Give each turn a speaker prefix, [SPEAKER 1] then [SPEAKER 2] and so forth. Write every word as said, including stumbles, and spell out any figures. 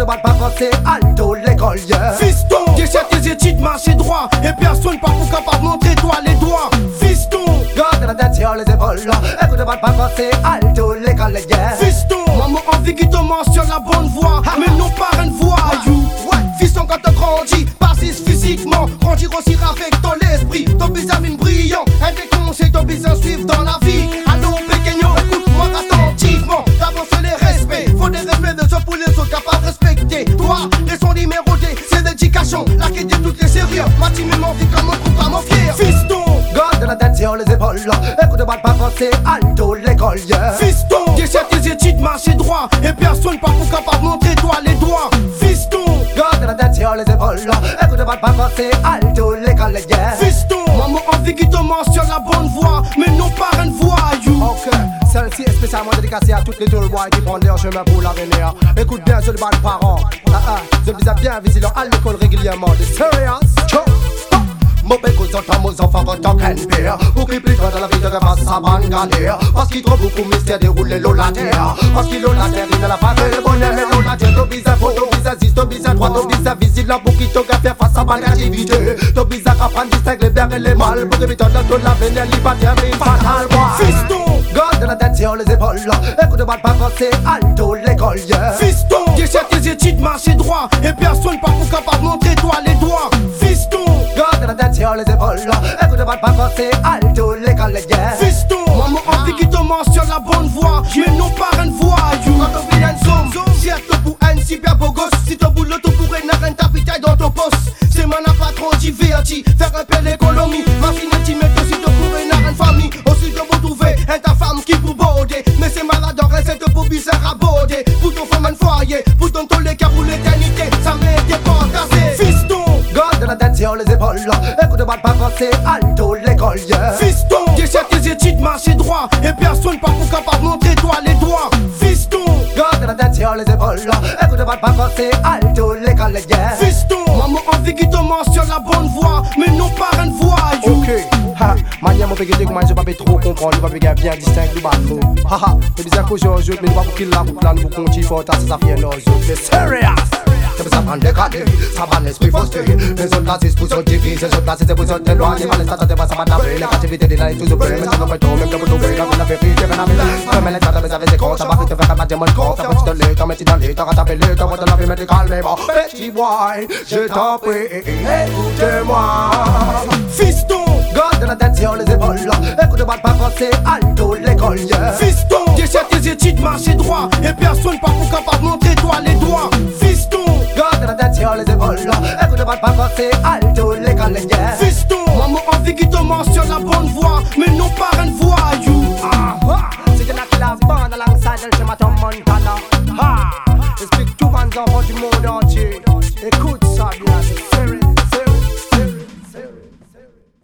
[SPEAKER 1] balle pas quand c'est alto l'école, yeah.
[SPEAKER 2] Fiston, déchire tes études, marcher droit. Et personne pas pour capable montrer toi les doigts. Fiston,
[SPEAKER 1] garde la tête sur les épaules. Écoute balle pas quand c'est alto l'école, yeah.
[SPEAKER 2] Fiston, maman envie qui te mentionne la bonne voie. Mais nos parents voient you. Fiston quand tu grandis, passes physiquement. Grandir aussi avec ton esprit. Ton bizarre brillant. Un des conseils, ton bizarre suivre dans la vie. Allô, pequeño, écoute-moi attentivement. D'avancer les respects. Faut des respects de ceux pour les autres capables de respecter. Toi, les sons numérotés, c'est l'éducation. La quête de toutes les sérieux. Ma team est m'envie comme un groupe à mon fier. Fiston,
[SPEAKER 1] garde la tête sur les épaules. Écoute balle pas quand c'est alto l'école, yeah.
[SPEAKER 2] Fiston, déchire tes études, marcher droit. Et personne pas pour capable montrer toi les doigts. Fiston,
[SPEAKER 1] garde la tête sur les épaules. Écoute balle pas quand c'est alto l'école, yeah.
[SPEAKER 2] Fiston, maman envie qui te mentionne la bonne voie. Mais nos parents voient you.
[SPEAKER 1] Ok, celle-ci est spécialement dédicacée à toutes les tour boys qui prennent leur chemin pour l'avenir. Écoute bien, je le bats de parents. Ah ah, je les ai bien vigilant à l'école régulièrement. The serious. Mauvais cause d'entendre aux enfants en tant qu'un père. Pour qu'ils plient dans la vie de face à ban galère. Parce qu'ils trouvent beaucoup mystère dérouler l'eau la terre. Parce qu'ils l'ont la terre, ils ne la pas fait le bonheur. Mais l'eau la terre, ton bizarre faux, ton bizarre zis, ton bizarre droit, ton bizarre visite. Là pour qui t'ont qu'à faire face à ban activité. Ton bizarre à prendre distingue les biens et les mal. Pour éviter de ton l'avenir, liberté, mais fatal.
[SPEAKER 2] Fiston,
[SPEAKER 1] garde la tête sur les épaules. Écoute balle pas quand c'est alto l'école, yeah.
[SPEAKER 2] Fiston, déchire tes études, marcher droit. Et personne pas pour capable montrer toi les doigts. Fiston,
[SPEAKER 1] garde la tête sur les épaules. Écoute balle pas quand c'est alto l'école, yeah.
[SPEAKER 2] Fiston, maman envie qui te mentionne la bonne voie. Mais nos parents voient you. Quand on vit un zoom, si à ton pour un super beau gosse. Si ton boulot tout pourrait n'a rien tapitaille dans ton poste. C'est mon patron diverti. Faire un peu l'économie. Ma fille n'est timide aussi te pourrait n'a rien famille. Aussi de vous trouver un ta femme qui pour border. Mais c'est malade en recette pour bizarre à border. Pour ton femme un foyer. Pour ton tollé car pour l'éternité. Ça m'est déporté. Fiston,
[SPEAKER 1] garde la tête sur les épaules. Écoute balle pas quand c'est alto l'école, yeah.
[SPEAKER 2] Fiston, déchire tes études, marcher droit. Et personne pas pour capable montrer toi les doigts. Fiston,
[SPEAKER 1] garde la tête sur les épaules. Écoute balle pas quand c'est alto l'école, yeah.
[SPEAKER 2] Fiston, maman envie qui te mentionne la bonne voie. Mais nos parents voient you.
[SPEAKER 1] Ok, ha, manière mon pégué comment je pas trop comprendre. Je pas bien distinct du bas de mots. Haha, c'est bizarre qu'aujourd'hui, mais nous pas pour qu'il la route là, nous pour continuer fort, ça ça fait nos autres. Mais serious. Ça prend des cadets, ça prend l'esprit fausté. Les autres là, c'est pour se diviser, les autres là, c'est pour se déloigner. Mal ça, ça dépasse, ça va laver. La captivité des là est toujours belle. Mais ça ne peut pas, même que vous trouvez, la vie, la vérité, la vie. Comme elle est ça, mais ça fait des comptes, ça va te faire un diamant de compte. Ça va te le temps, mais tu dans les temps, t'as fait le temps, on te l'a fait médical, mais bon. Petit boy, je t'en prie, écoutez-moi.
[SPEAKER 2] Fiston,
[SPEAKER 1] garde la tête sur les épaules. Écoute balle pas quand c'est alto l'école, yeah.
[SPEAKER 2] Fiston, déchire tes études, marcher droit. Et personne pas pour capable montrer toi les doigts. Fiston,
[SPEAKER 1] garde la tête sur les épaules. Écoute balle pas quand c'est alto l'école, yeah.
[SPEAKER 2] Fiston, maman envie qui te mentionne la bonne voie. Mais nos parents voient you.
[SPEAKER 1] Ah, ah. C'est que la qui la bande alongside le schéma Tom Montana. Ah, explique tout les enfants du monde entier. Écoute ça bien, c'est sérieux, sérieux, sérieux, sérieux.